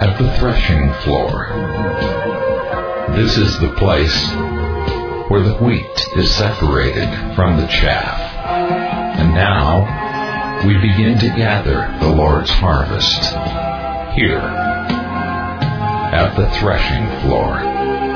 at the threshing floor. This is the place where the wheat is separated from the chaff. And now we begin to gather the Lord's harvest here at the threshing floor.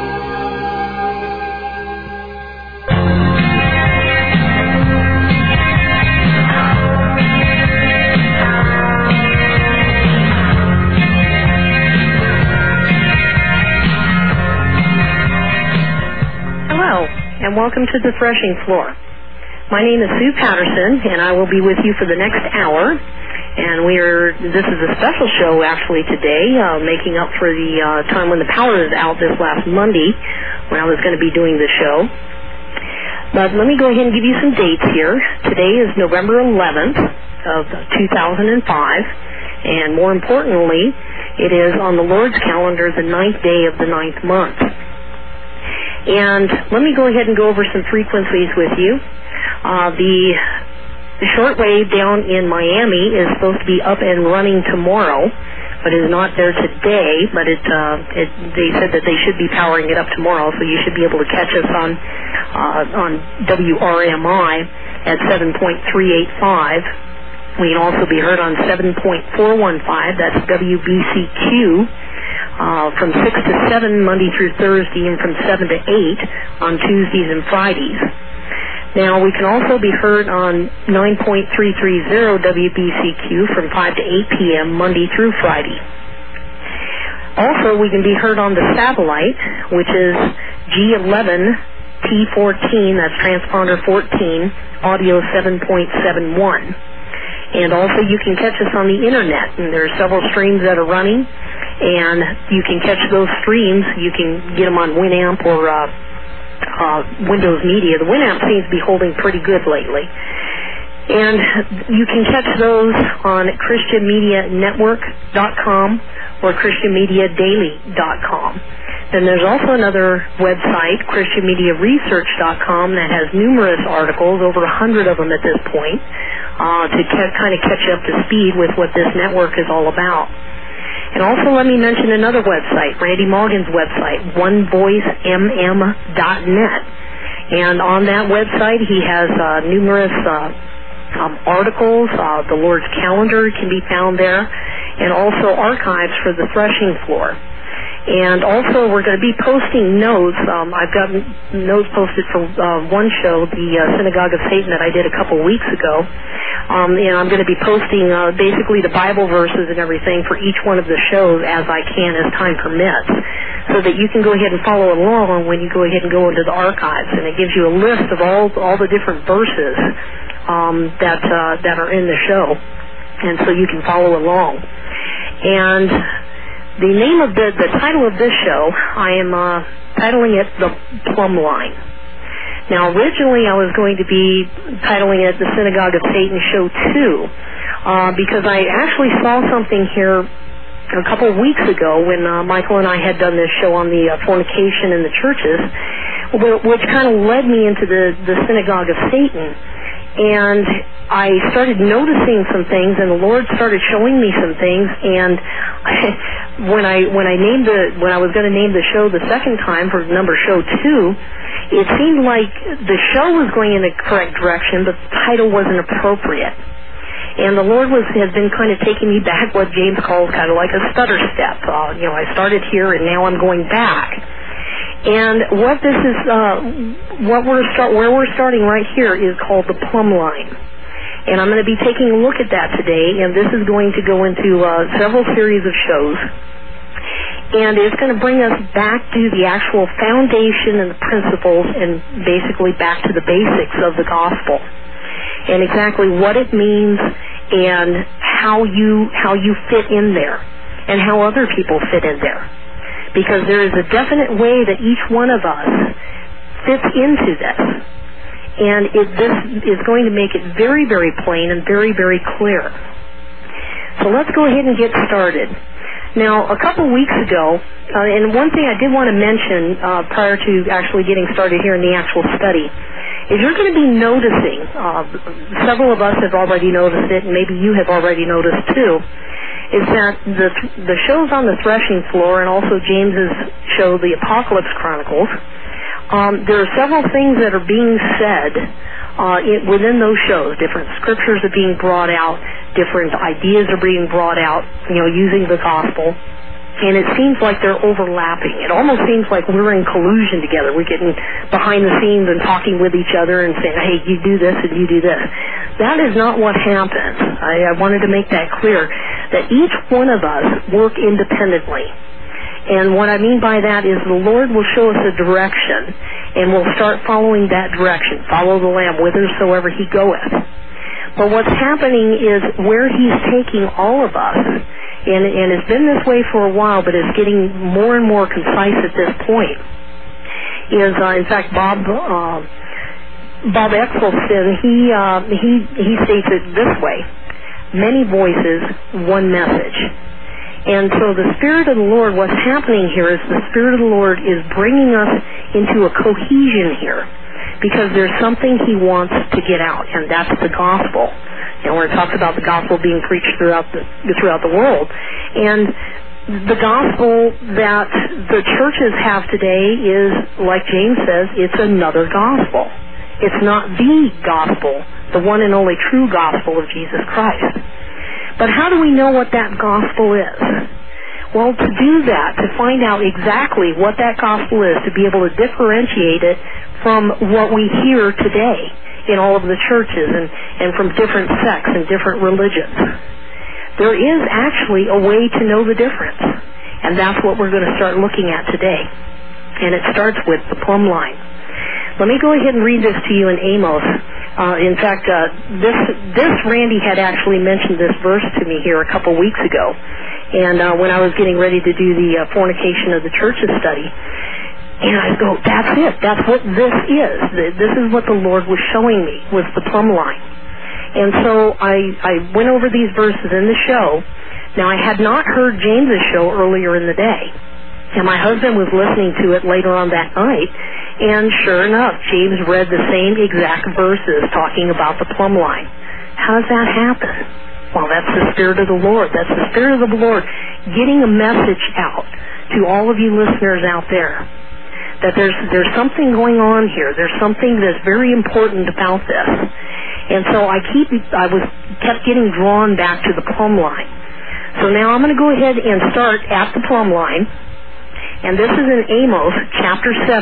And welcome to the threshing floor. My name is Sue Patterson, and I will be with you for the next hour. And this is a special show actually today, making up for the time when the power was out this last Monday when I was going to be doing the show. But let me go ahead and give you some dates here. Today is November 11th of 2005, and more importantly, it is on the Lord's calendar the 9th day of the 9th month. And let me go ahead and go over some frequencies with you. The shortwave down in Miami is supposed to be up and running tomorrow, but is not there today. But they said that they should be powering it up tomorrow, so you should be able to catch us on WRMI at 7.385. We can also be heard on 7.415. That's WBCQ. From 6 to 7 Monday through Thursday, and from 7 to 8 on Tuesdays and Fridays. Now, we can also be heard on 9.330 WBCQ from 5 to 8 p.m. Monday through Friday. Also, we can be heard on the satellite, which is G11T14, that's transponder 14, audio 7.71. And also, you can catch us on the internet, and there are several streams that are running. And you can catch those streams. You can get them on Winamp or Windows Media. The Winamp seems to be holding pretty good lately. And you can catch those on ChristianMediaNetwork.com or ChristianMediaDaily.com. Then there's also another website, ChristianMediaResearch.com, that has numerous articles, over 100 of them at this point, to kind of catch up to speed with what this network is all about. And also let me mention another website, Randy Morgan's website, OneVoiceMM.net. And on that website, he has numerous articles. The Lord's calendar can be found there, and also archives for the threshing floor. And also, we're going to be posting notes. I've got notes posted for one show, the Synagogue of Satan, that I did a couple weeks ago. And I'm going to be posting basically the Bible verses and everything for each one of the shows as I can, as time permits, so that you can go ahead and follow along when you go ahead and go into the archives. And it gives you a list of all the different verses that are in the show, and so you can follow along. And the name of the title of this show, I am titling it The Plumb Line. Now, originally I was going to be titling it The Synagogue of Satan Show 2, because I actually saw something here a couple of weeks ago when Michael and I had done this show on the fornication in the churches, which kind of led me into the Synagogue of Satan. And I started noticing some things, and the Lord started showing me some things. And when I was going to name the show the second time for number show 2, it seemed like the show was going in the correct direction, but the title wasn't appropriate. And the Lord has been kind of taking me back, what James calls kind of like a stutter step. I started here, and now I'm going back. And what this is, where we're starting right here is called the plumb line. And I'm going to be taking a look at that today, and this is going to go into several series of shows. And it's going to bring us back to the actual foundation and the principles, and basically back to the basics of the gospel, and exactly what it means, and how you fit in there, and how other people fit in there. Because there is a definite way that each one of us fits into this. And this is going to make it very, very plain and very, very clear. So let's go ahead and get started. Now, a couple weeks ago, and one thing I did want to mention prior to actually getting started here in the actual study, is you're going to be noticing, several of us have already noticed it, and maybe you have already noticed too, is that the shows on the threshing floor and also James's show, The Apocalypse Chronicles, there are several things that are being said within those shows. Different scriptures are being brought out, different ideas are being brought out, using the gospel. And it seems like they're overlapping. It almost seems like we're in collusion together. We're getting behind the scenes and talking with each other and saying, hey, you do this and you do this. That is not what happens. I wanted to make that clear, that each one of us work independently. And what I mean by that is the Lord will show us a direction, and we'll start following that direction. Follow the Lamb whithersoever he goeth. But what's happening is where he's taking all of us, and it's been this way for a while, but it's getting more and more concise at this point, is, in fact, Bob Exelston, he states it this way: many voices, one message. And so the Spirit of the Lord, what's happening here is the Spirit of the Lord is bringing us into a cohesion here, because there's something he wants to get out, and that's the gospel. Where it talks about the gospel being preached throughout the world. And the gospel that the churches have today is, like James says, it's another gospel. It's not the gospel, the one and only true gospel of Jesus Christ. But how do we know what that gospel is? Well, to do that, to find out exactly what that gospel is, to be able to differentiate it from what we hear today in all of the churches and from different sects and different religions. There is actually a way to know the difference, and that's what we're going to start looking at today. And it starts with the plumb line. Let me go ahead and read this to you in Amos. In fact, this Randy had actually mentioned this verse to me here a couple weeks ago, and when I was getting ready to do the fornication of the churches study. And I go, that's it. That's what this is. This is what the Lord was showing me, was the plumb line. And so I went over these verses in the show. Now, I had not heard James's show earlier in the day, and my husband was listening to it later on that night, and sure enough, James read the same exact verses talking about the plumb line. How does that happen? Well, that's the Spirit of the Lord. That's the Spirit of the Lord getting a message out to all of you listeners out there, that there's something going on here. There's something that's very important about this. And so I kept getting drawn back to the plumb line. So now I'm going to go ahead and start at the plumb line. And this is in Amos chapter 7.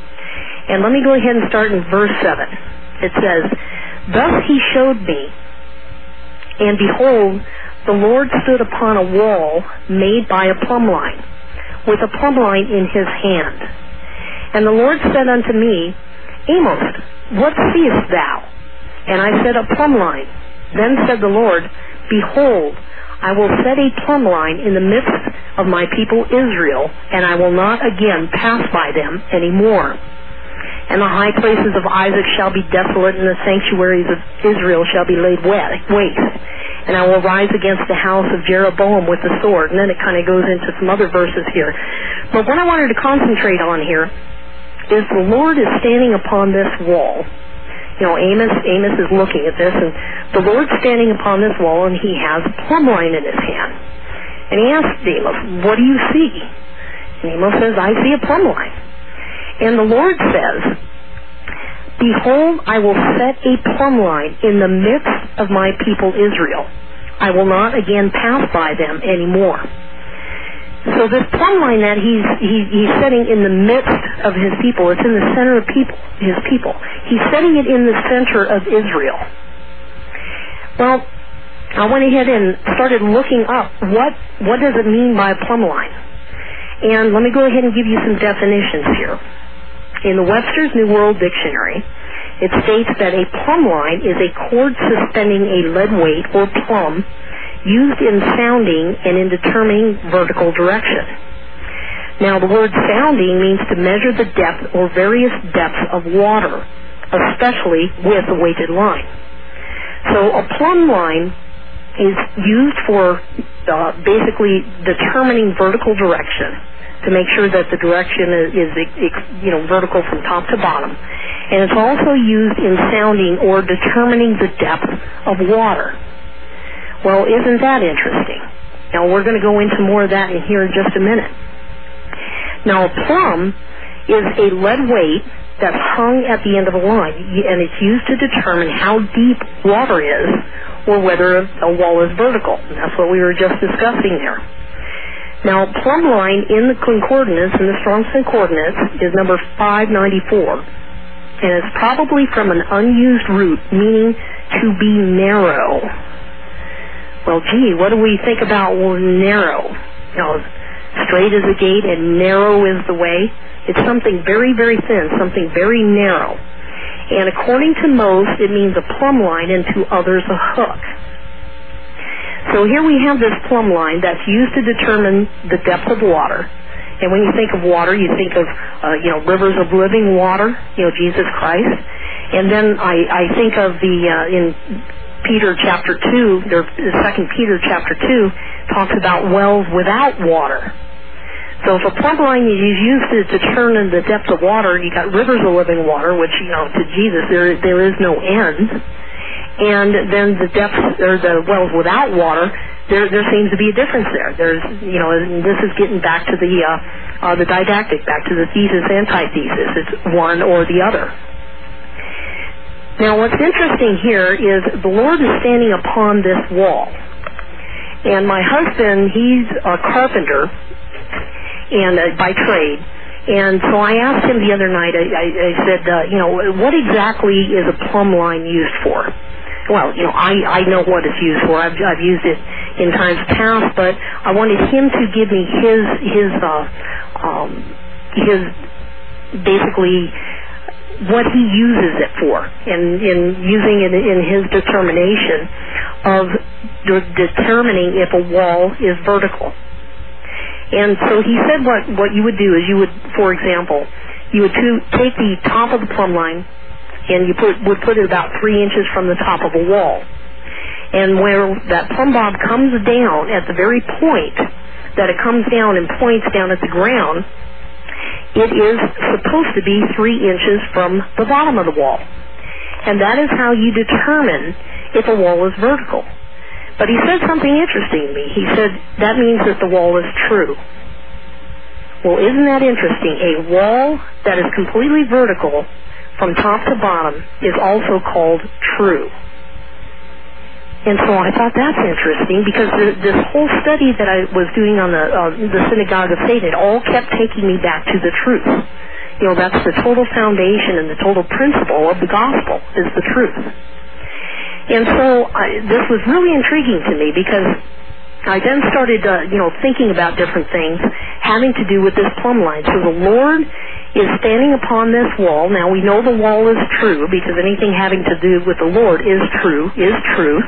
And let me go ahead and start in verse 7. It says, "Thus he showed me, and behold, the Lord stood upon a wall made by a plumb line, with a plumb line in his hand. And the Lord said unto me, Amos, what seest thou? And I said, a plumb line. Then said the Lord, Behold, I will set a plumb line in the midst of my people Israel, and I will not again pass by them any more. And the high places of Isaac shall be desolate, and the sanctuaries of Israel shall be laid waste. And I will rise against the house of Jeroboam with the sword." And then it kind of goes into some other verses here. But what I wanted to concentrate on here is the Lord is standing upon this wall. Amos is looking at this, and the Lord's standing upon this wall, and he has a plumb line in his hand. And he asked Amos, "What do you see?" And Amos says, "I see a plumb line." And the Lord says, "Behold, I will set a plumb line in the midst of my people Israel. I will not again pass by them anymore." So this plumb line that he's setting in the midst of his people, it's in the center of his people. He's setting it in the center of Israel. Well, I went ahead and started looking up what does it mean by a plumb line. And let me go ahead and give you some definitions here. In the Webster's New World Dictionary, it states that a plumb line is a cord suspending a lead weight or plumb used in sounding and in determining vertical direction. Now, the word sounding means to measure the depth or various depths of water, especially with a weighted line. So a plumb line is used for basically determining vertical direction, to make sure that the direction is vertical from top to bottom. And it's also used in sounding or determining the depth of water. Well, isn't that interesting? Now, we're going to go into more of that in here in just a minute. Now, a plumb is a lead weight that's hung at the end of a line, and it's used to determine how deep water is or whether a wall is vertical. And that's what we were just discussing there. Now, plumb line in the concordance, in the Strong's Concordance, is number 594. And it's probably from an unused root, meaning to be narrow. Well, gee, what do we think about narrow? You know, straight is the gate and narrow is the way. It's something very, very thin, something very narrow. And according to most, it means a plumb line, and to others a hook. So here we have this plumb line that's used to determine the depth of water. And when you think of water, you think of, rivers of living water, Jesus Christ. And then I think of in Peter chapter 2, 2 Peter chapter 2 talks about wells without water. So if a plumb line is used to determine the depth of water, you got rivers of living water, which, to Jesus, there is no end. And then the depths, or the wells without water, there seems to be a difference there. There's, and this is getting back to the didactic, back to the thesis, antithesis. It's one or the other. Now, what's interesting here is the Lord is standing upon this wall. And my husband, he's a carpenter, and by trade. And so I asked him the other night, I said, what exactly is a plumb line used for? Well, I know what it's used for. I've used it in times past, but I wanted him to give me his basically what he uses it for, and in using it in his determination of determining if a wall is vertical. And so he said what you would do is you would, for example, you would take the top of the plumb line and you would put it about 3 inches from the top of a wall. And where that plumb bob comes down at the very point that it comes down and points down at the ground, it is supposed to be 3 inches from the bottom of the wall. And that is how you determine if a wall is vertical. But he said something interesting to me. He said, that means that the wall is true. Well, isn't that interesting? A wall that is completely vertical from top to bottom is also called true. And so I thought that's interesting, because this whole study that I was doing on the synagogue of Satan, it all kept taking me back to the truth. That's the total foundation and the total principle of the gospel, is the truth. And so this was really intriguing to me, because I then started, thinking about different things having to do with this plumb line. So the Lord is standing upon this wall. Now, we know the wall is true, because anything having to do with the Lord is true, is truth.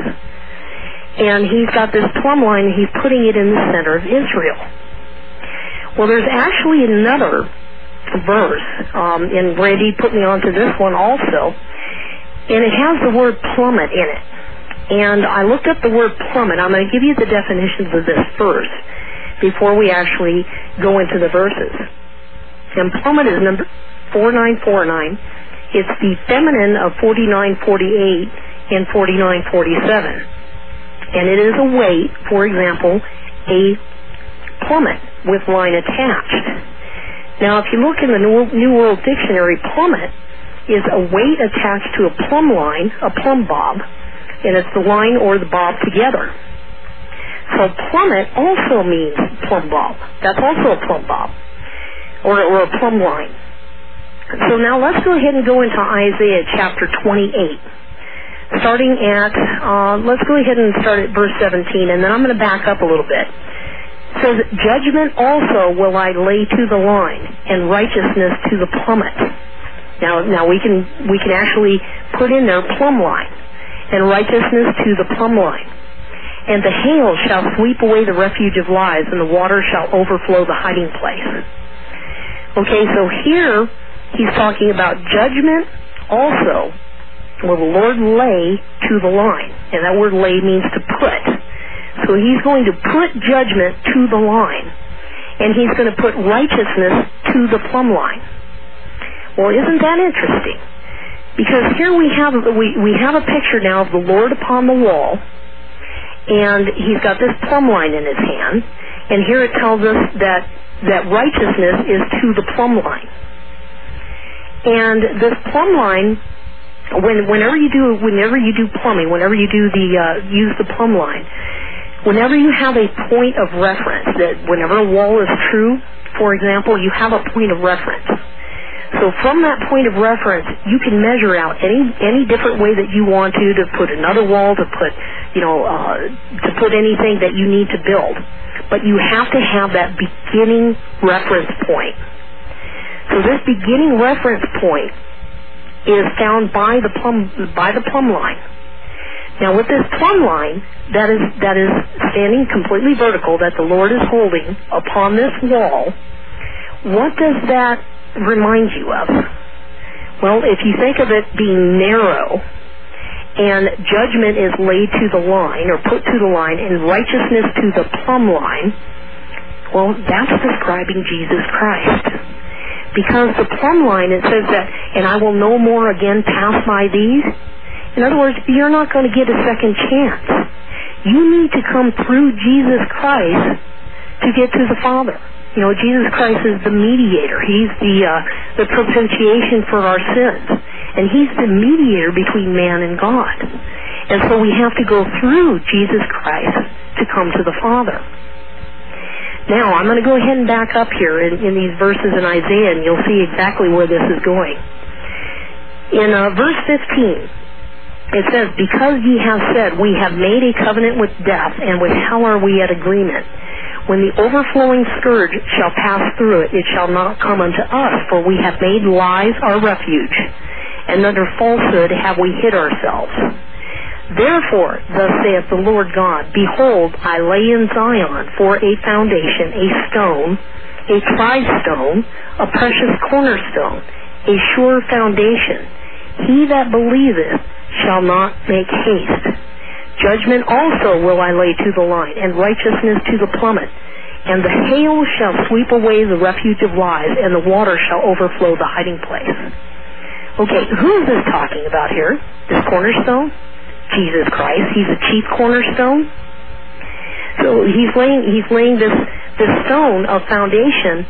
And he's got this plumb line, and he's putting it in the center of Israel. Well, there's actually another verse, and Randy put me onto this one also, and it has the word plummet in it. And I looked up the word plummet. I'm going to give you the definitions of this first before we actually go into the verses. And plummet is number 4949. It's the feminine of 4948 and 4947. And it is a weight, for example, a plummet with line attached. Now, if you look in the New World Dictionary, plummet is a weight attached to a plumb line, a plumb bob, and it's the line or the bob together. So plummet also means plumb bob. That's also a plumb bob, or a plumb line. So now let's go ahead and go into Isaiah chapter 28. Starting at, let's go ahead and start at verse 17, and then I'm going to back up a little bit. It says, judgment also will I lay to the line, and righteousness to the plummet. Now we can actually put in there plumb line, and righteousness to the plumb line. And the hail shall sweep away the refuge of lies, and the water shall overflow the hiding place. Okay, so here he's talking about judgment also will the Lord lay to the line. And that word lay means to put. So he's going to put judgment to the line. And he's going to put righteousness to the plumb line. Well, isn't that interesting? Because here we have a picture now of the Lord upon the wall. and he's got this plumb line in his hand, and here it tells us that righteousness is to the plumb line. And this plumb line, whenever you do plumbing, whenever you do use the plumb line, whenever you have a point of reference, that whenever a wall is true, for example, you have a point of reference. So from that point of reference, you can measure out any different way that you want to put another wall, to put anything that you need to build. But you have to have that beginning reference point. So this beginning reference point is found by the plumb line. Now with this plumb line that is standing completely vertical, that the Lord is holding upon this wall, what does that remind you of? Well, if you think of it being narrow, and judgment is laid to the line, or put to the line, and righteousness to the plumb line, well, that's describing Jesus Christ. Because the plumb line, it says that, and I will no more again pass by these. In other words, you're not going to get a second chance. You need to come through Jesus Christ to get to the Father. You know, Jesus Christ is the mediator. He's the propitiation for our sins. And He's the mediator between man and God. And so we have to go through Jesus Christ to come to the Father. Now, I'm going to go ahead and back up here in these verses in Isaiah, and you'll see exactly where this is going. In verse 15, it says, "Because ye have said, we have made a covenant with death, and with hell are we at agreement. When the overflowing scourge shall pass through it, it shall not come unto us, for we have made lies our refuge, and under falsehood have we hid ourselves. Therefore, thus saith the Lord God, Behold, I lay in Zion for a foundation, a stone, a tried stone, a precious cornerstone, a sure foundation. He that believeth shall not make haste. Judgment also will I lay to the line, and righteousness to the plummet. And the hail shall sweep away the refuge of lies, and the water shall overflow the hiding place." Okay, who is this talking about here? This cornerstone? Jesus Christ. He's the chief cornerstone. So he's laying this stone of foundation.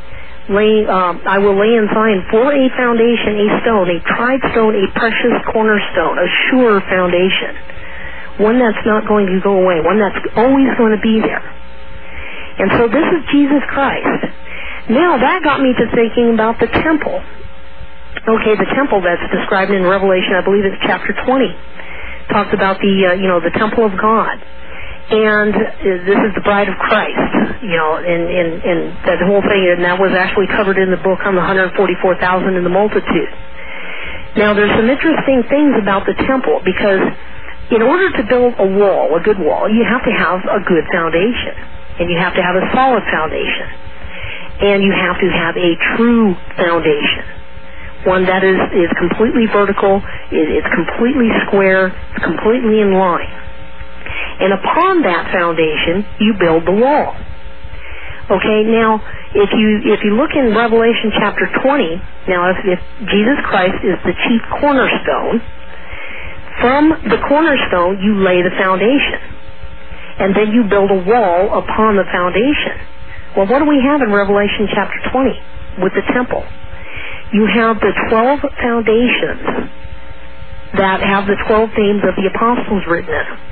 I will lay in Zion for a foundation, a stone, a tried stone, a precious cornerstone, a sure foundation. One that's not going to go away, one that's always going to be there. And so this is Jesus Christ. Now that got me to thinking about the temple. Okay, the temple that's described in Revelation, I believe it's chapter 20, talks about the temple of God. And this is the bride of Christ, and that whole thing, and that was actually covered in the book on the 144,000 and the multitude. Now there's some interesting things about the temple, because in order to build a wall, a good wall, you have to have a good foundation. And you have to have a solid foundation. And you have to have a true foundation. One that is completely vertical, it's completely square, it's completely in line. And upon that foundation, you build the wall. Okay, now, if you look in Revelation chapter 20, now if Jesus Christ is the chief cornerstone, from the cornerstone, you lay the foundation. And then you build a wall upon the foundation. Well, what do we have in Revelation chapter 20 with the temple? You have the 12 foundations that have the 12 names of the apostles written in them.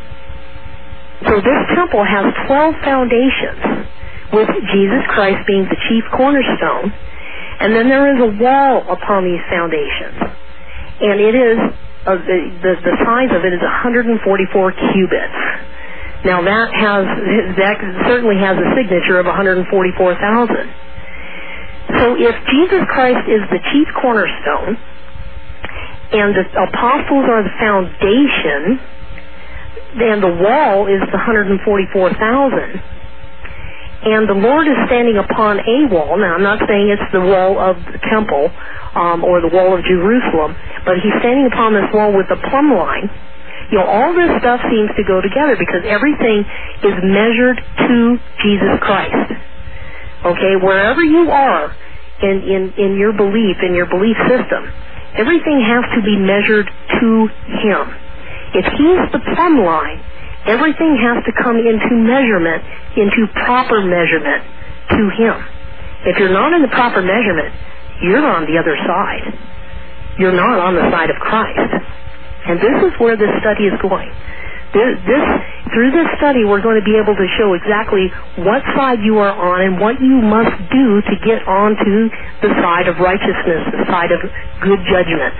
So this temple has 12 foundations, with Jesus Christ being the chief cornerstone. And then there is a wall upon these foundations. And it is the size of it is 144 cubits. Now that certainly has a signature of 144,000. So if Jesus Christ is the chief cornerstone, and the apostles are the foundation, then the wall is the 144,000, and the Lord is standing upon a wall. Now I'm not saying it's the wall of the temple or the wall of Jerusalem, but He's standing upon this wall with the plumb line. All this stuff seems to go together because everything is measured to Jesus Christ. Okay, wherever you are in your belief, in your belief system, everything has to be measured to Him. If He's the plumb line Everything has to come into measurement, into proper measurement to Him. If you're not in the proper measurement, you're on the other side. You're not on the side of Christ. And this is where this study is going. Through this study, we're going to be able to show exactly what side you are on and what you must do to get onto the side of righteousness, the side of good judgment.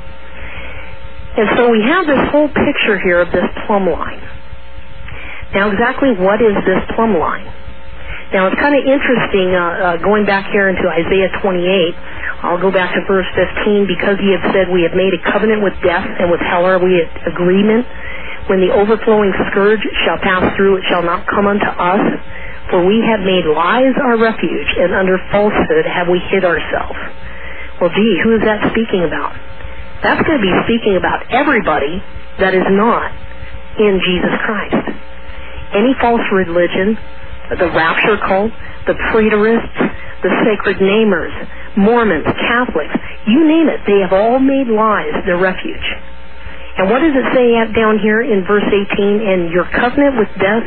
And so we have this whole picture here of this plumb line. Now, exactly what is this plumb line? Now, it's kind of interesting going back here into Isaiah 28. I'll go back to verse 15. Because He had said, we have made a covenant with death, and with hell are we at agreement. When the overflowing scourge shall pass through, it shall not come unto us. For we have made lies our refuge, and under falsehood have we hid ourselves. Well, gee, who is that speaking about? That's going to be speaking about everybody that is not in Jesus Christ. Any false religion, the rapture cult, the preterists, the sacred namers, Mormons, Catholics, you name it, they have all made lies their refuge. And what does it say down here in verse 18? And your covenant with death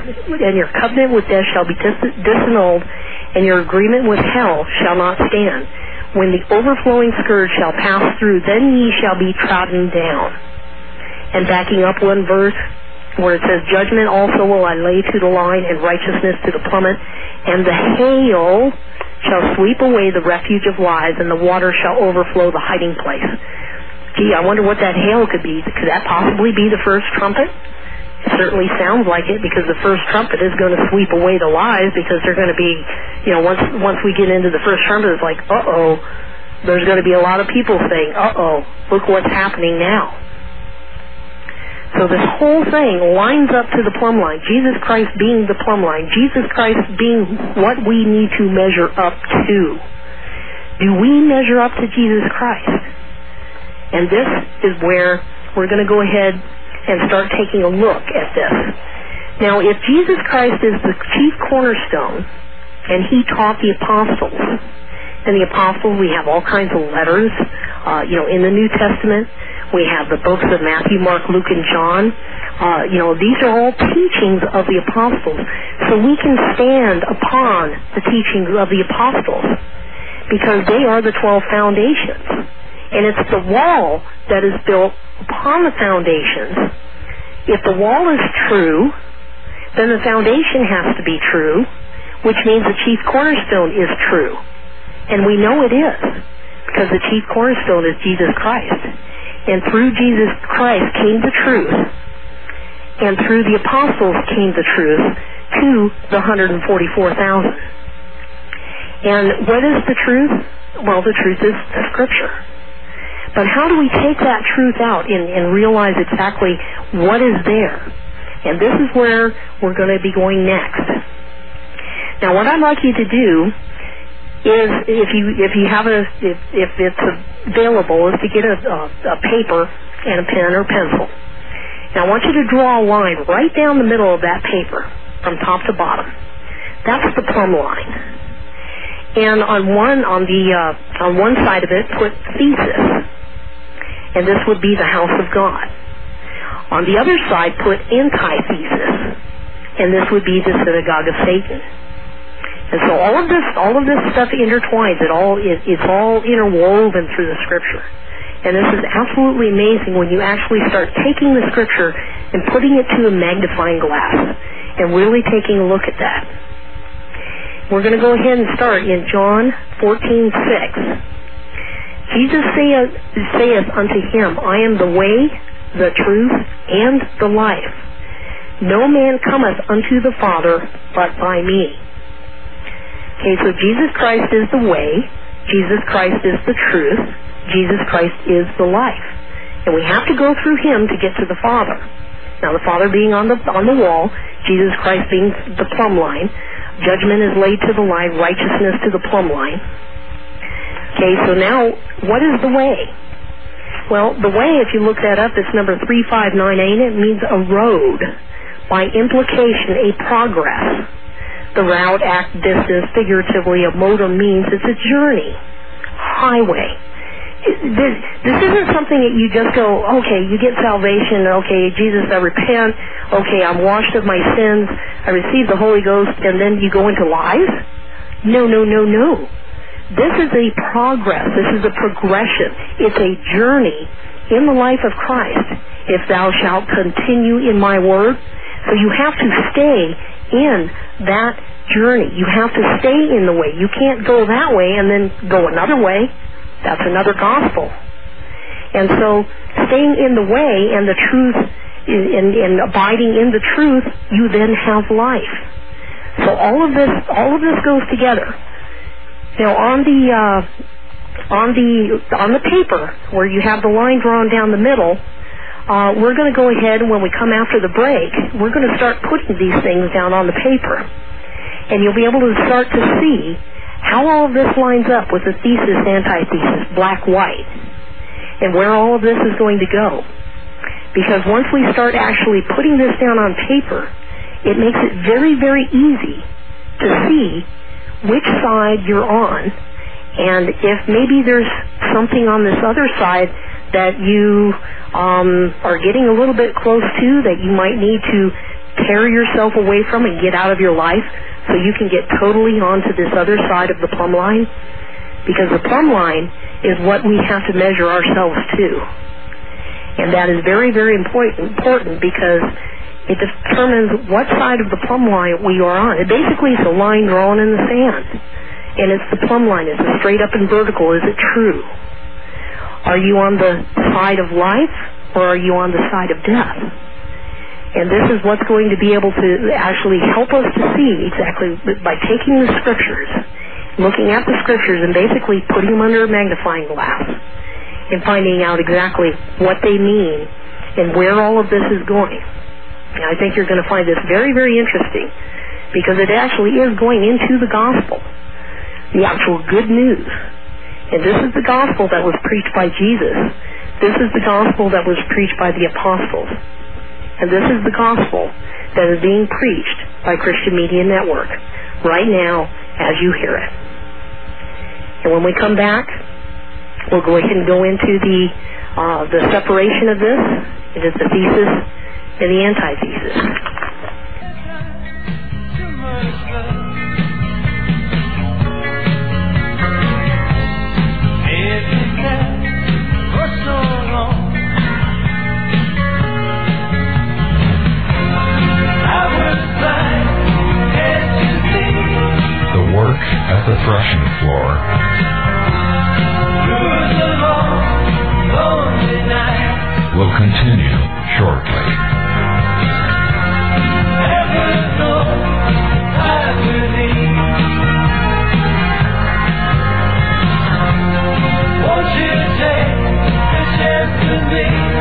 shall be disannulled, and your agreement with hell shall not stand. When the overflowing scourge shall pass through, then ye shall be trodden down. And backing up one verse, where it says, judgment also will I lay to the line, and righteousness to the plummet, and the hail shall sweep away the refuge of lies, and the water shall overflow the hiding place. Gee, I wonder what that hail could be. Could that possibly be the first trumpet? It certainly sounds like it, because the first trumpet is going to sweep away the lies, because they're going to be, once we get into the first trumpet, it's like, uh-oh, there's going to be a lot of people saying, uh-oh, look what's happening now. So this whole thing lines up to the plumb line. Jesus Christ being the plumb line. Jesus Christ being what we need to measure up to. Do we measure up to Jesus Christ? And this is where we're going to go ahead and start taking a look at this. Now, if Jesus Christ is the chief cornerstone, and He taught the apostles, and the apostles, we have all kinds of letters, in the New Testament. We have the books of Matthew, Mark, Luke, and John. These are all teachings of the apostles. So we can stand upon the teachings of the apostles because they are the 12 foundations. And it's the wall that is built upon the foundations. If the wall is true, then the foundation has to be true, which means the chief cornerstone is true. And we know it is, because the chief cornerstone is Jesus Christ. And through Jesus Christ came the truth. And through the apostles came the truth to the 144,000. And what is the truth? Well, the truth is the Scripture. But how do we take that truth out and realize exactly what is there? And this is where we're going to be going next. Now, what I'd like you to do is, if it's available, is to get a paper and a pen or pencil. Now I want you to draw a line right down the middle of that paper, from top to bottom. That's the plumb line. And on one side of it, put thesis, and this would be the house of God. On the other side, put antithesis, and this would be the synagogue of Satan. And so all of this stuff intertwines. It's all interwoven through the Scripture. And this is absolutely amazing when you actually start taking the Scripture and putting it to a magnifying glass and really taking a look at that. We're going to go ahead and start in John 14:6. Jesus saith unto him, I am the way, the truth, and the life. No man cometh unto the Father but by me. Okay, so Jesus Christ is the way, Jesus Christ is the truth, Jesus Christ is the life. And we have to go through Him to get to the Father. Now the Father being on the wall, Jesus Christ being the plumb line, judgment is laid to the line, righteousness to the plumb line. Okay, so now, what is the way? Well, the way, if you look that up, it's number 3598, it means a road. By implication, a progress. The route, act, distance, figuratively, a mode or means, it's a journey, highway. this isn't something that you just go, okay, you get salvation, okay, Jesus, I repent, okay, I'm washed of my sins, I receive the Holy Ghost, and then you go into lies? No. This is a progress. This is a progression. It's a journey in the life of Christ. If thou shalt continue in my word. So you have to stay in that journey. You have to stay in the way. You can't go that way and then go another way. That's another gospel. And so staying in the way and the truth, and abiding in the truth, you then have life. So all of this goes together. Now on the paper where you have the line drawn down the middle, we're going to go ahead, and when we come after the break, we're going to start putting these things down on the paper. And you'll be able to start to see how all of this lines up with the thesis, antithesis, black, white, and where all of this is going to go. Because once we start actually putting this down on paper, it makes it very, very easy to see which side you're on, and if maybe there's something on this other side that you are getting a little bit close to, that you might need to tear yourself away from and get out of your life so you can get totally onto this other side of the plumb line. Because the plumb line is what we have to measure ourselves to. And that is very, very important because it determines what side of the plumb line we are on. It basically is a line drawn in the sand. And it's the plumb line. Is it straight up and vertical? Is it true? Are you on the side of life, or are you on the side of death? And this is what's going to be able to actually help us to see exactly by taking the Scriptures, looking at the Scriptures, and basically putting them under a magnifying glass and finding out exactly what they mean and where all of this is going. And I think you're going to find this very, very interesting because it actually is going into the gospel, the actual good news. And this is the gospel that was preached by Jesus. This is the gospel that was preached by the apostles. And this is the gospel that is being preached by Christian Media Network right now as you hear it. And when we come back, we'll go ahead and go into the separation of this, into the thesis and the antithesis. The work at the threshing floor. Will continue shortly. Won't you take a chance with me?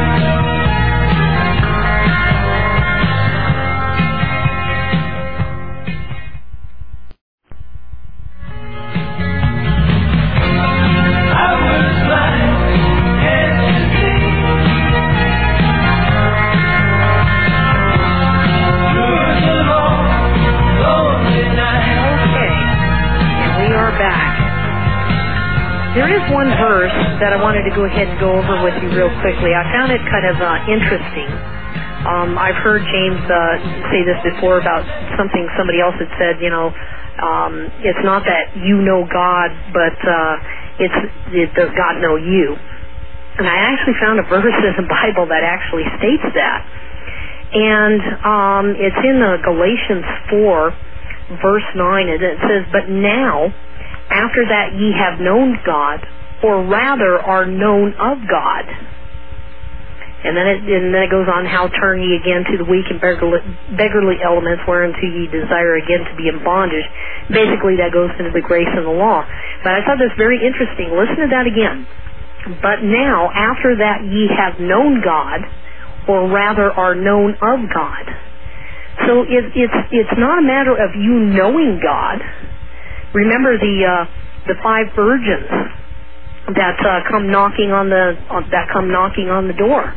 There is one verse that I wanted to go ahead and go over with you real quickly. I found it kind of interesting. I've heard James say this before about something somebody else had said, it's not that you know God, but does God know you? And I actually found a verse in the Bible that actually states that. And it's in Galatians 4, verse 9, and it says, "But now, after that ye have known God, or rather are known of God." And then it goes on, "How turn ye again to the weak and beggarly elements, whereunto ye desire again to be in bondage." Basically, that goes into the grace and the law. But I thought this very interesting. Listen to that again. "But now, after that ye have known God, or rather are known of God." So it's not a matter of you knowing God. Remember the 5 virgins that come knocking on the door.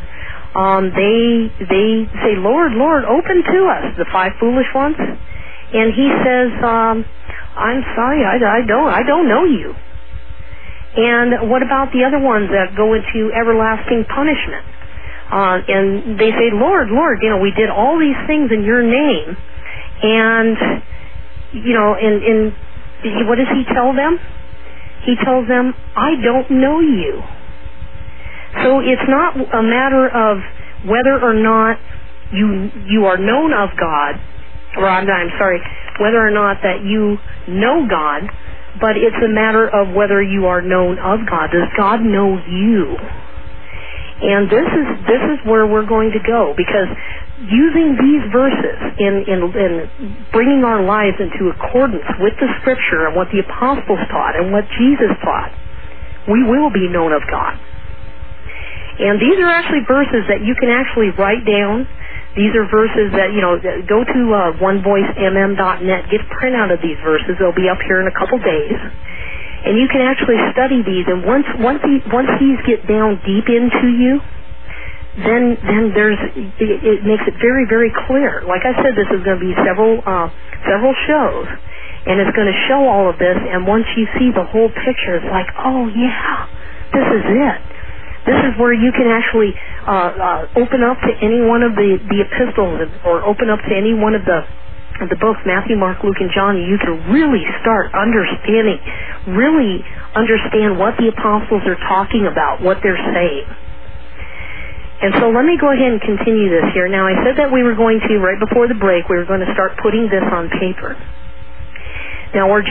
They say, "Lord, Lord, open to us." The 5 foolish ones, and he says, "I'm sorry, I don't know you." And what about the other ones that go into everlasting punishment? And they say, Lord, Lord, we did all these things in your name. And, and what does he tell them? He tells them, I don't know you. So it's not a matter of whether or not you are known of God, or I'm sorry, whether or not that you know God, but it's a matter of whether you are known of God. Does God know you? And this is where we're going to go, because using these verses in bringing our lives into accordance with the Scripture and what the apostles taught and what Jesus taught, we will be known of God. And these are actually verses that you can actually write down. These are verses that, go to onevoicemm.net, get a printout of these verses. They'll be up here in a couple days. And you can actually study these, and once these get down deep into you, then it makes it very, very clear. Like I said, this is going to be several shows, and it's going to show all of this, and once you see the whole picture, it's like, oh yeah, this is it. This is where you can actually open up to any one of the epistles, or open up to any one of the books, Matthew, Mark, Luke, and John. You can really start really understand what the apostles are talking about, what they're saying. And so let me go ahead and continue this here. Now, I said that we were going to, right before the break, we were going to start putting this on paper. Now, where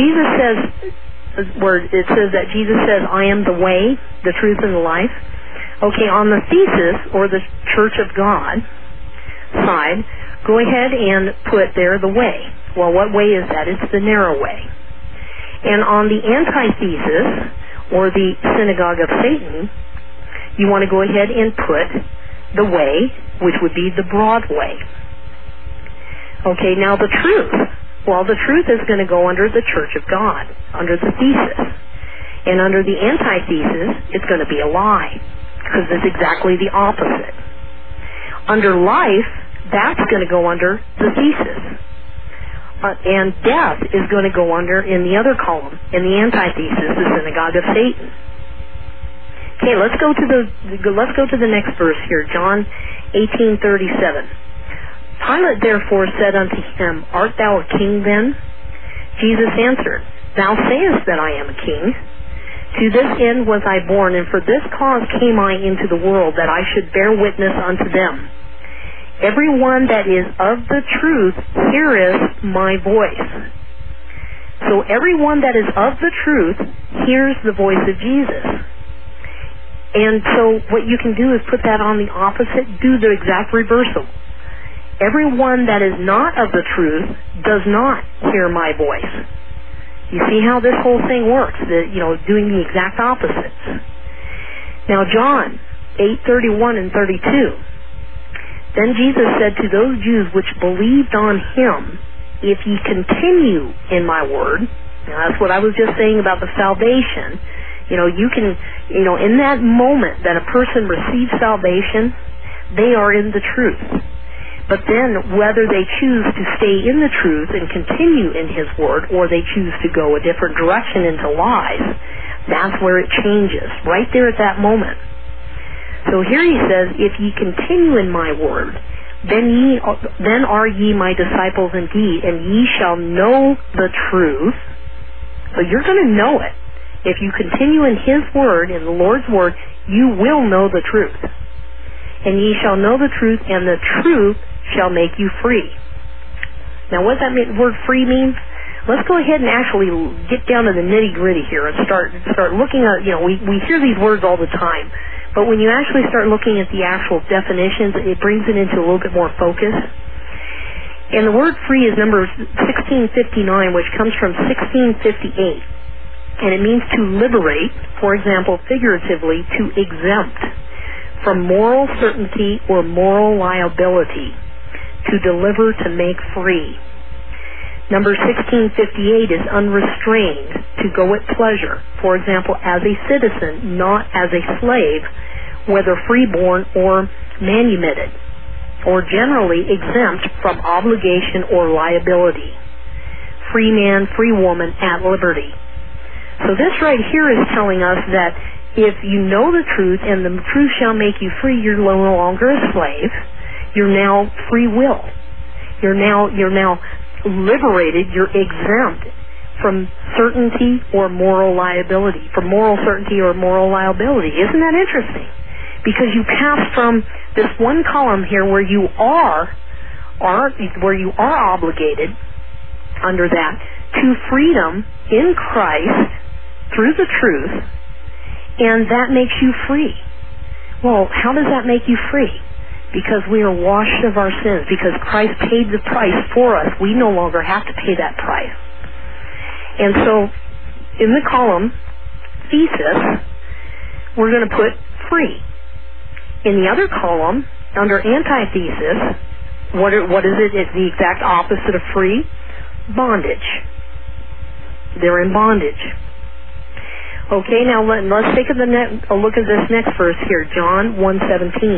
it says that Jesus says, I am the way, the truth, and the life. Okay, on the thesis, or the Church of God side, go ahead and put there the way. Well, what way is that? It's the narrow way. And on the antithesis, or the synagogue of Satan, you want to go ahead and put the way, which would be the broad way. Okay, now the truth. Well, the truth is going to go under the Church of God, under the thesis. And under the antithesis, it's going to be a lie, because it's exactly the opposite. Under life, that's going to go under the thesis. And death is going to go under in the other column, in the antithesis, the synagogue of Satan. Okay, let's go to the next verse here, John 18:37. Pilate therefore said unto him, Art thou a king then? Jesus answered, Thou sayest that I am a king. To this end was I born, and for this cause came I into the world, that I should bear witness unto them. Everyone that is of the truth heareth my voice. So everyone that is of the truth hears the voice of Jesus. And so what you can do is put that on the opposite, do the exact reversal. Everyone that is not of the truth does not hear my voice. You see how this whole thing works, doing the exact opposites. Now John 8:31 and 32. Then Jesus said to those Jews which believed on him, If ye continue in my word, now that's what I was just saying about the salvation. You can, in that moment that a person receives salvation, they are in the truth. But then whether they choose to stay in the truth and continue in his word, or they choose to go a different direction into lies, that's where it changes, right there at that moment. So here he says, If ye continue in my word, then are ye my disciples indeed, and ye shall know the truth. So you're going to know it. If you continue in his word, in the Lord's word, you will know the truth. And ye shall know the truth, and the truth shall make you free. Now what does that word free mean? Let's go ahead and actually get down to the nitty-gritty here and start looking at, we hear these words all the time, but when you actually start looking at the actual definitions, it brings it into a little bit more focus. And the word free is number 1659, which comes from 1658. And it means to liberate, for example, figuratively, to exempt from moral certainty or moral liability, to deliver, to make free. Number 1658 is unrestrained, to go at pleasure, for example, as a citizen, not as a slave, whether freeborn or manumitted, or generally exempt from obligation or liability. Free man, free woman, at liberty. So this right here is telling us that if you know the truth and the truth shall make you free, you're no longer a slave. You're now free will. You're now liberated. You're exempt from certainty or moral liability, from moral certainty or moral liability. Isn't that interesting? Because you pass from this one column here where you are obligated under that to freedom in Christ through the truth, and that makes you free. Well, how does that make you free? Because we are washed of our sins. Because Christ paid the price for us. We no longer have to pay that price. And so, in the column, thesis, we're going to put free. In the other column, under antithesis, what is it? It's the exact opposite of free. Bondage. They're in bondage. Okay, now let's take a look at this next verse here, John 1:17.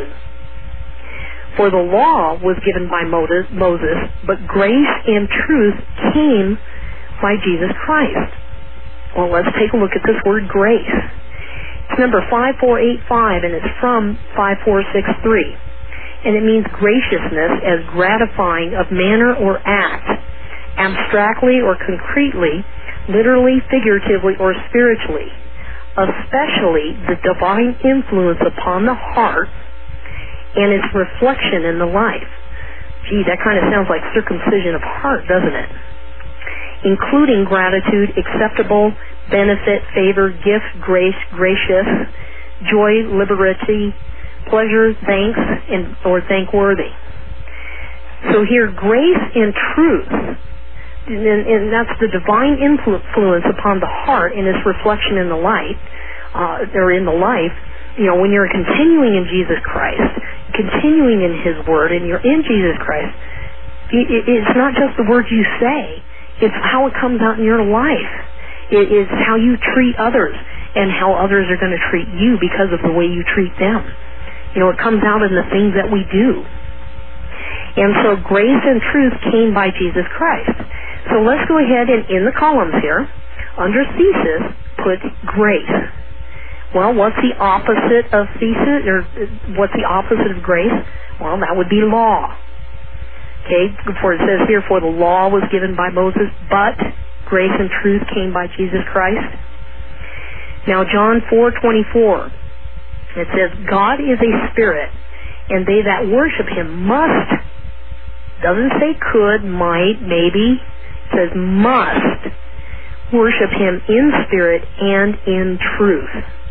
For the law was given by Moses, but grace and truth came by Jesus Christ. Well, let's take a look at this word grace. It's number 5485, and it's from 5463. And it means graciousness as gratifying of manner or act, abstractly or concretely, literally, figuratively, or spiritually, especially the divine influence upon the heart and its reflection in the life. Gee, that kind of sounds like circumcision of heart, doesn't it? Including gratitude, acceptable, benefit, favor, gift, grace, gracious, joy, liberty, pleasure, thanks, or thankworthy. So here, grace and truth, and that's the divine influence upon the heart and its reflection in the light, or in the life. You know, when you're continuing in Jesus Christ, continuing in His Word, and you're in Jesus Christ, it's not just the words you say, it's how it comes out in your life. It is how you treat others and how others are going to treat you because of the way you treat them. You know, it comes out in the things that we do. And so grace and truth came by Jesus Christ. So let's go ahead and in the columns here, under thesis, put grace. Well, what's the opposite of thesis, or what's the opposite of grace? Well, that would be law. Okay, for it says here, for the law was given by Moses, but grace and truth came by Jesus Christ. Now, John 4:24, it says, God is a spirit, and they that worship Him must, doesn't say could, might, maybe, it says must worship Him in spirit and in truth.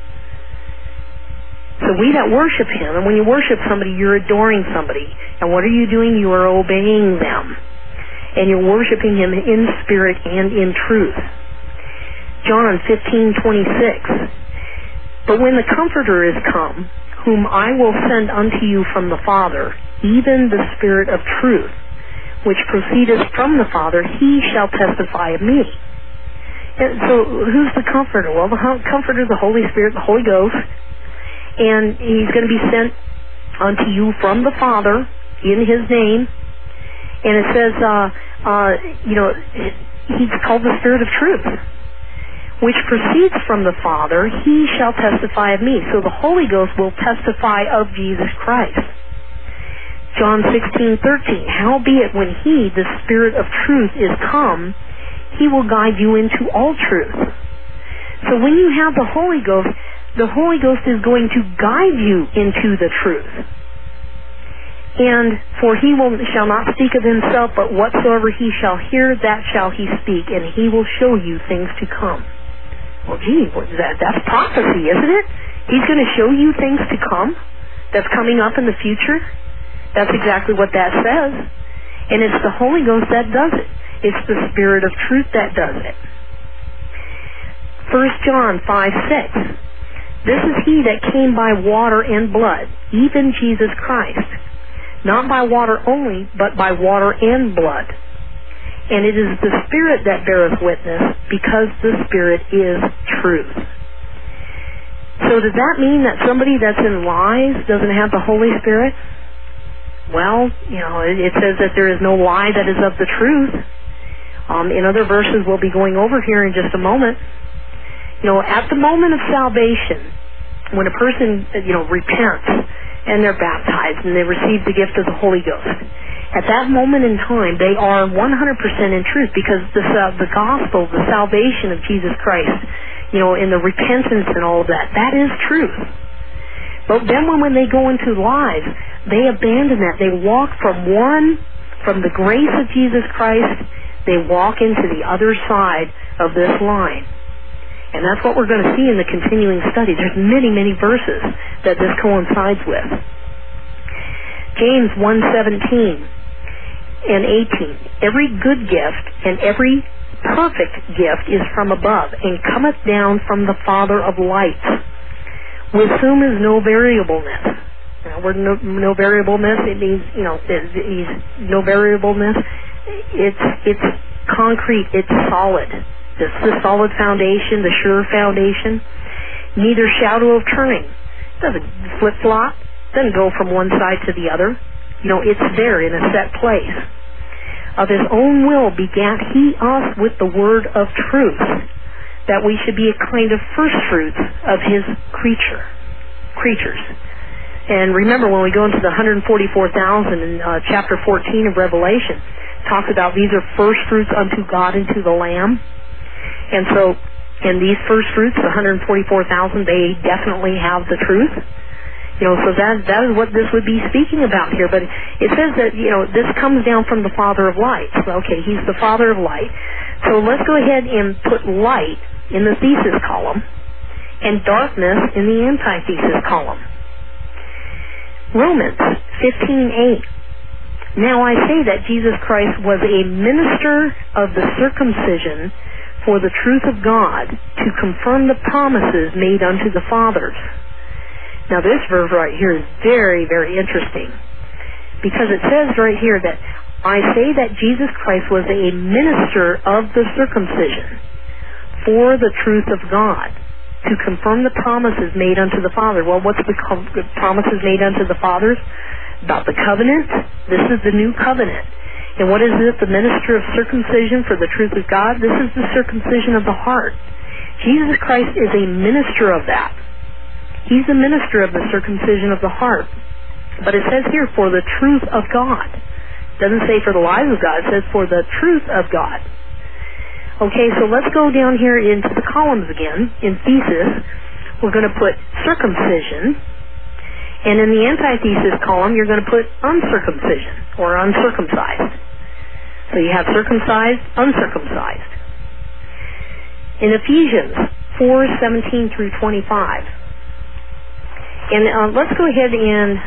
So we that worship Him, and when you worship somebody, you're adoring somebody. And what are you doing? You are obeying them. And you're worshiping Him in spirit and in truth. John 15:26. But when the Comforter is come, whom I will send unto you from the Father, even the Spirit of truth, which proceedeth from the Father, He shall testify of me. And so who's the Comforter? Well, the Comforter is the Holy Spirit, the Holy Ghost. And He's going to be sent unto you from the Father in His name. And it says, He's called the Spirit of truth, which proceeds from the Father. He shall testify of me. So the Holy Ghost will testify of Jesus Christ. John 16:13. Howbeit when He, the Spirit of truth, is come, He will guide you into all truth. So when you have the Holy Ghost is going to guide you into the truth. And for He shall not speak of Himself, but whatsoever He shall hear, that shall He speak, and He will show you things to come. Well, gee, that's prophecy, isn't it? He's going to show you things to come that's coming up in the future. That's exactly what that says. And it's the Holy Ghost that does it. It's the Spirit of truth that does it. 1 John 5:6. This is He that came by water and blood, even Jesus Christ. Not by water only, but by water and blood. And it is the Spirit that beareth witness, because the Spirit is truth. So does that mean that somebody that's in lies doesn't have the Holy Spirit? Well, it says that there is no lie that is of the truth. In other verses we'll be going over here in just a moment. At the moment of salvation, when a person, repents and they're baptized and they receive the gift of the Holy Ghost, at that moment in time, they are 100% in truth, because the gospel, the salvation of Jesus Christ, in the repentance and all of that, that is truth. But then when they go into lives, they abandon that. They walk from the grace of Jesus Christ, they walk into the other side of this line. And that's what we're going to see in the continuing study. There's many, many verses that this coincides with. James 1:17 and 18. Every good gift and every perfect gift is from above, and cometh down from the Father of lights, with whom is no variableness. Now, word no variableness, it means, no variableness. It's concrete, it's solid. It's the solid foundation, the sure foundation. Neither shadow of turning. It doesn't flip-flop. It doesn't go from one side to the other. It's there in a set place. Of his own will begat he us with the word of truth, that we should be a kind of first fruits of his creatures. And remember, when we go into the 144,000 in chapter 14 of Revelation, it talks about these are first fruits unto God and to the Lamb. And so, in these first fruits, the 144,000, they definitely have the truth. So that is what this would be speaking about here. But it says that, this comes down from the Father of light. Okay, he's the Father of light. So let's go ahead and put light in the thesis column and darkness in the antithesis column. Romans 15:8. Now I say that Jesus Christ was a minister of the circumcision for the truth of God, to confirm the promises made unto the fathers. Now this verse right here is very, very interesting, because it says right here that I say that Jesus Christ was a minister of the circumcision for the truth of God, to confirm the promises made unto the Father. Well, what's the promises made unto the fathers? About the covenant. This is the new covenant. And what is it? The minister of circumcision for the truth of God? This is the circumcision of the heart. Jesus Christ is a minister of that. He's the minister of the circumcision of the heart. But it says here, for the truth of God. It doesn't say for the lies of God. It says for the truth of God. Okay, so let's go down here into the columns again. In thesis, we're going to put circumcision. And in the antithesis column, you're going to put uncircumcision, or uncircumcised. So you have circumcised, uncircumcised. In Ephesians 4:17 through 25. And let's go ahead and,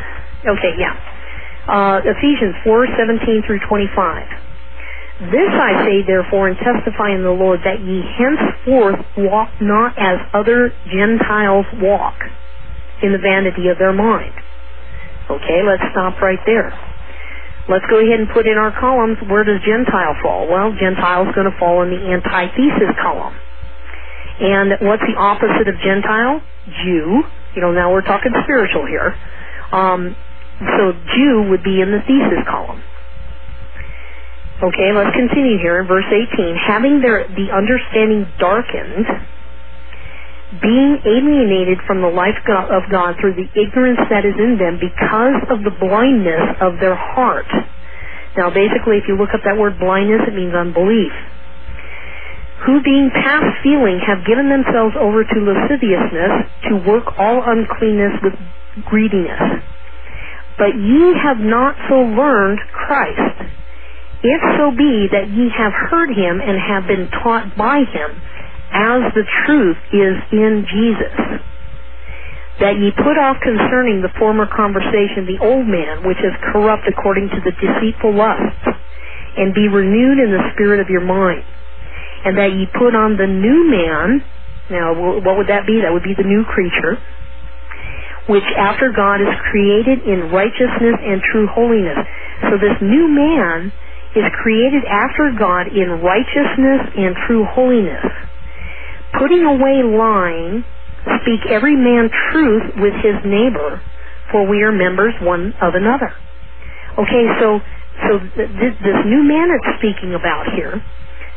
Ephesians 4:17 through 25. This I say, therefore, and testify in the Lord, that ye henceforth walk not as other Gentiles walk, in the vanity of their mind. Okay, let's stop right there. Let's go ahead and put in our columns, where does Gentile fall? Well, Gentile is going to fall in the antithesis column. And what's the opposite of Gentile? Jew. Now we're talking spiritual here. So Jew would be in the thesis column. Okay, let's continue here in verse 18. Having the understanding darkened, being alienated from the life of God through the ignorance that is in them because of the blindness of their heart. Now basically, if you look up that word blindness, it means unbelief. Who being past feeling have given themselves over to lasciviousness, to work all uncleanness with greediness. But ye have not so learned Christ, if so be that ye have heard him and have been taught by him, as the truth is in Jesus, that ye put off concerning the former conversation the old man, which is corrupt according to the deceitful lusts, and be renewed in the spirit of your mind, and that ye put on the new man. Now, what would that be? That would be the new creature, which after God is created in righteousness and true holiness. So this new man is created after God in righteousness and true holiness. Putting away lying, speak every man truth with his neighbor, for we are members one of another. Okay, so this new man it's speaking about here,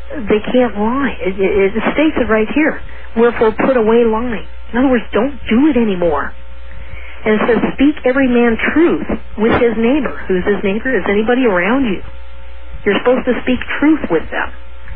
they can't lie. It states it right here. Wherefore put away lying. In other words, don't do it anymore. And it says, speak every man truth with his neighbor. Who's his neighbor? Is anybody around you? You're supposed to speak truth with them.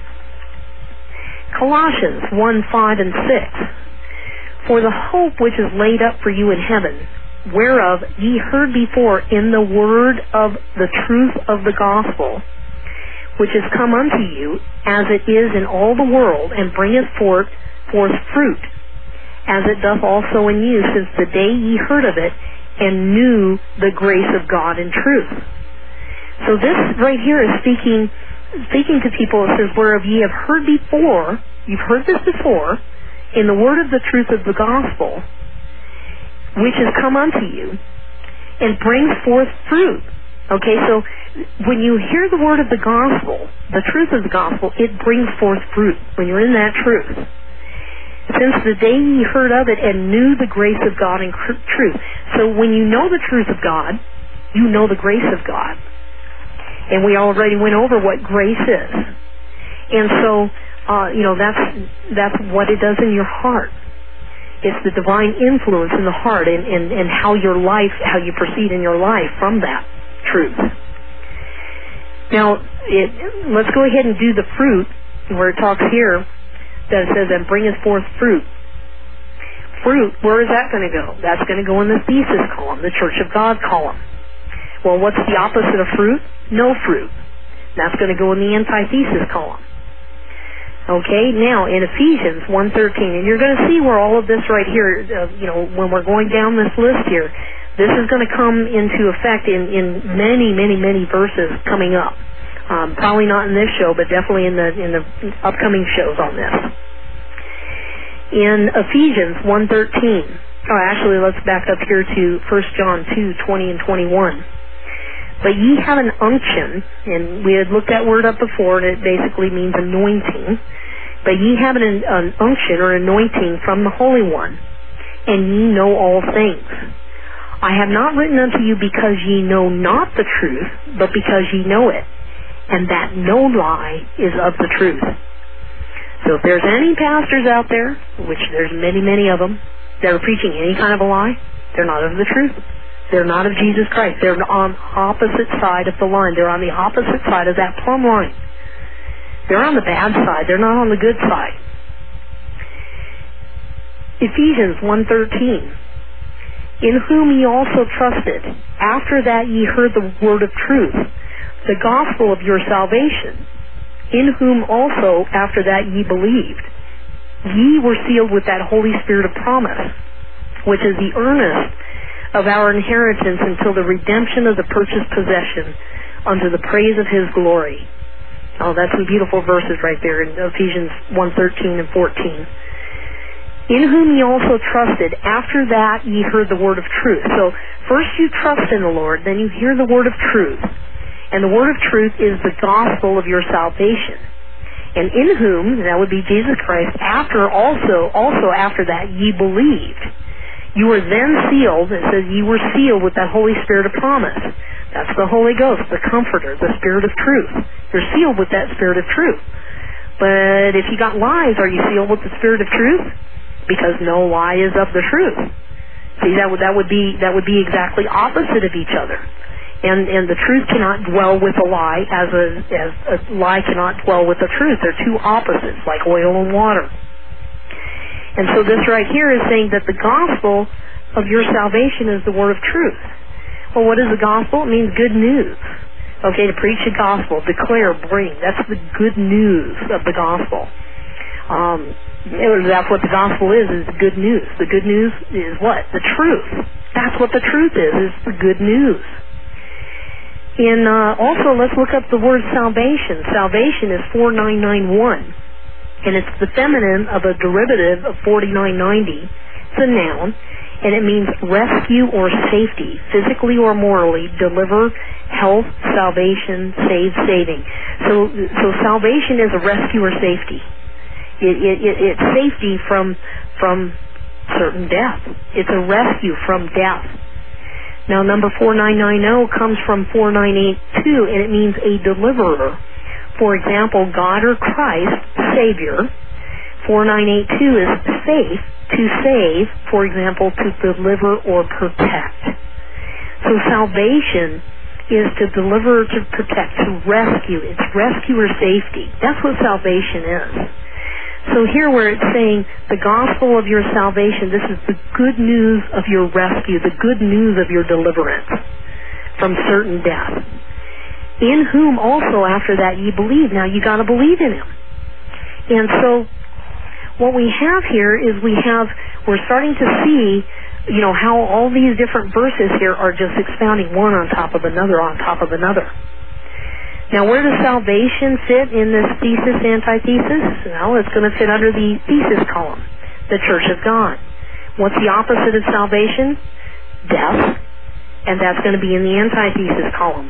Colossians 1:5 and 6. For the hope which is laid up for you in heaven, whereof ye heard before in the word of the truth of the gospel, which is come unto you, as it is in all the world, and bringeth forth fruit, as it doth also in you, since the day ye heard of it, and knew the grace of God in truth. So this right here is speaking to people. It says, whereof ye have heard before, you've heard this before, in the word of the truth of the gospel, which has come unto you, and brings forth fruit. Okay, so when you hear the word of the gospel, the truth of the gospel, it brings forth fruit when you're in that truth. Since the day ye heard of it and knew the grace of God in truth. So when you know the truth of God, you know the grace of God. And we already went over what grace is. And so, that's what it does in your heart. It's the divine influence in the heart and how your life, how you proceed in your life from that truth. Now, let's go ahead and do the fruit, where it talks here that it says, and bringeth forth fruit. Fruit, where is that going to go? That's going to go in the thesis column, the Church of God column. Well, what's the opposite of fruit? No fruit. That's going to go in the antithesis column. Okay, now in Ephesians 1:13, and you're going to see where all of this right here, when we're going down this list here, this is going to come into effect in many, many, many verses coming up. Probably not in this show, but definitely in the upcoming shows on this. In Ephesians 1:13, actually let's back up here to 1 John 2:20 and 21. But ye have an unction, and we had looked that word up before, and it basically means anointing. But ye have an unction or anointing from the Holy One, and ye know all things. I have not written unto you because ye know not the truth, but because ye know it, and that no lie is of the truth. So if there's any pastors out there, which there's many, many of them, that are preaching any kind of a lie, they're not of the truth. They're not of Jesus Christ. They're on opposite side of the line. They're on the opposite side of that plumb line. They're on the bad side. They're not on the good side. Ephesians 1:13. In whom ye also trusted, after that ye heard the word of truth, the gospel of your salvation, in whom also after that ye believed. Ye were sealed with that Holy Spirit of promise, which is the earnest of our inheritance until the redemption of the purchased possession unto the praise of his glory. Oh, that's some beautiful verses right there in Ephesians 1:13 and 14. In whom ye also trusted, after that ye heard the word of truth. So first you trust in the Lord, then you hear the word of truth. And the word of truth is the gospel of your salvation. And in whom, that would be Jesus Christ, also after that ye believed. You were then sealed, it says ye were sealed with that Holy Spirit of promise. That's the Holy Ghost, the Comforter, the Spirit of truth. You're sealed with that Spirit of truth. But if you got lies, are you sealed with the Spirit of truth? Because no lie is of the truth. See, that would be exactly opposite of each other. And the truth cannot dwell with a lie as a lie cannot dwell with the truth. They're two opposites, like oil and water. And so this right here is saying that the gospel of your salvation is the word of truth. Well, what is the gospel? It means good news. Okay, to preach the gospel, declare, bring. That's the good news of the gospel. That's what the gospel is good news. The good news is what? The truth. That's what the truth is the good news. And also, let's look up the word salvation. Salvation is 4991. And it's the feminine of a derivative of 4990. It's a noun. And it means rescue or safety, physically or morally, deliver, health, salvation, save, saving. So salvation is a rescue or safety. It's safety from certain death. It's a rescue from death. Now, number 4990 comes from 4982, and it means a deliverer. For example, God or Christ, Savior. 4982 is safe, to save, for example, to deliver or protect. So salvation is to deliver, to protect, to rescue. It's rescue or safety. That's what salvation is. So here where it's saying the gospel of your salvation, this is the good news of your rescue, the good news of your deliverance from certain death. In whom also after that ye believe. Now you got to believe in him. And so what we have here is we're starting to see, how all these different verses here are just expounding one on top of another on top of another. Now, where does salvation fit in this thesis, antithesis? Well, it's going to fit under the thesis column, the Church of God. What's the opposite of salvation? Death. And that's going to be in the antithesis column.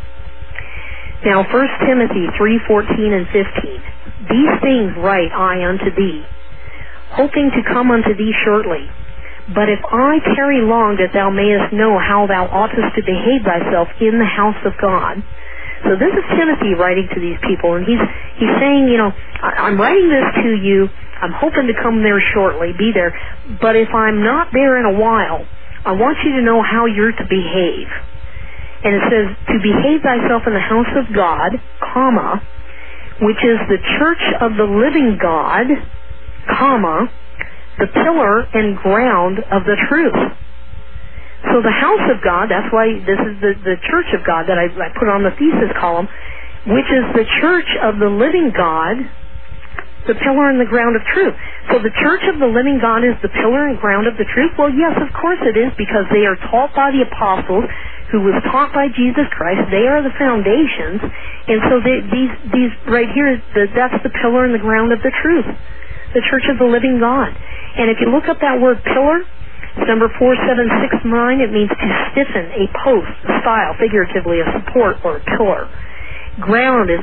Now, 1 Timothy 3:14 and 15. These things write I unto thee, hoping to come unto thee shortly. But if I tarry long, that thou mayest know how thou oughtest to behave thyself in the house of God. So this is Timothy writing to these people, and he's saying, I'm writing this to you. I'm hoping to come there shortly, be there. But if I'm not there in a while, I want you to know how you're to behave. And it says, to behave thyself in the house of God, comma, which is the church of the living God, comma, the pillar and ground of the truth. So the house of God, that's why this is the church of God that I put on the thesis column, which is the church of the living God, the pillar and the ground of truth. So the church of the living God is the pillar and ground of the truth? Well, yes, of course it is, because they are taught by the apostles, who was taught by Jesus Christ. They are the foundations. And so these right here, that's the pillar and the ground of the truth. The church of the living God. And if you look up that word pillar, it's number 4769, it means to stiffen, a post, a style, figuratively, a support or a pillar. Ground is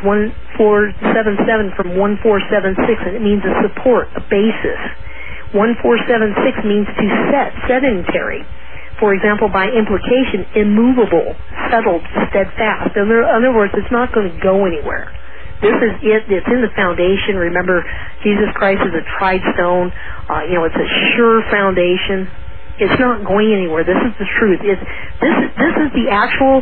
1477 from 1476, and it means a support, a basis. 1476 means to set, sedentary. For example, by implication, immovable, settled, steadfast. In other words, it's not going to go anywhere. This is it. It's in the foundation. Remember, Jesus Christ is a tried stone. It's a sure foundation. It's not going anywhere. This is the truth. This is the actual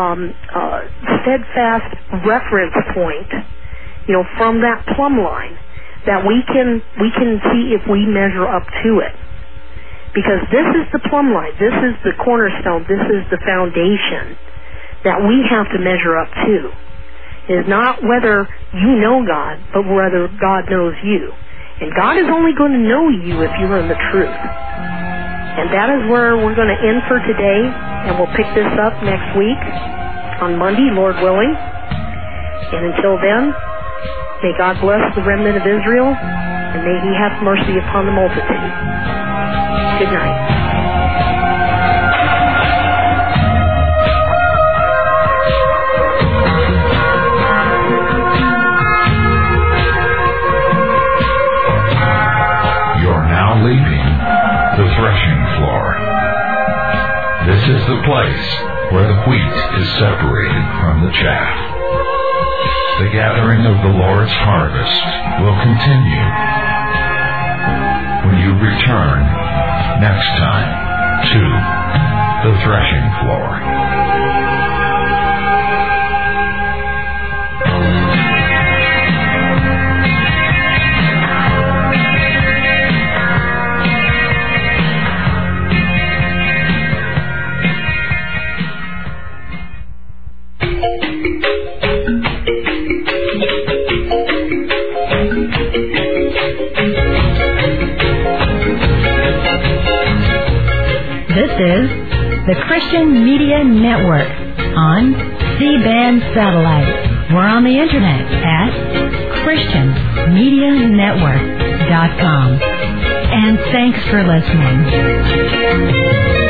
steadfast reference point. From that plumb line that we can see if we measure up to it. Because this is the plumb line. This is the cornerstone. This is the foundation that we have to measure up to. It is not whether you know God, but whether God knows you. And God is only going to know you if you learn the truth. And that is where we're going to end for today, and we'll pick this up next week on Monday, Lord willing. And until then, may God bless the remnant of Israel, and may He have mercy upon the multitude. Good night. Leaving the threshing floor. This is the place where the wheat is separated from the chaff. The gathering of the Lord's harvest will continue when you return next time to the threshing floor. This is the Christian Media Network on C-band satellite. We're on the internet at ChristianMediaNetwork.com. And thanks for listening.